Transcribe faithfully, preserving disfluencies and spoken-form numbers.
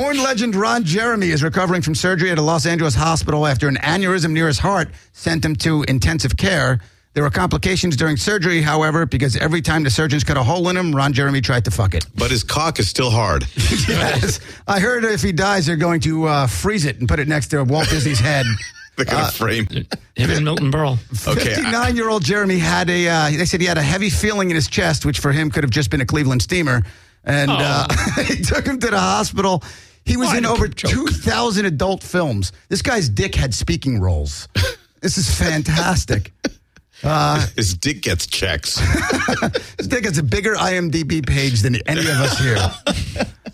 Porn legend Ron Jeremy is recovering from surgery at a Los Angeles hospital after an aneurysm near his heart sent him to intensive care. There were complications during surgery, however, because every time the surgeons cut a hole in him, Ron Jeremy tried to fuck it. But his cock is still hard. Yes. I heard if he dies, they're going to uh, freeze it and put it next to Walt Disney's head. They're going to Uh, frame. Him and Milton Berle. Okay. fifty-nine-year-old Jeremy had a, uh, they said he had a heavy feeling in his chest, which for him could have just been a Cleveland steamer. And Oh. uh, he took him to the hospital. He was Oh, I in had a over joke. two thousand adult films. This guy's dick had speaking roles. This is fantastic. Uh, His dick gets checks. His dick has a bigger I M D B page than any of us here.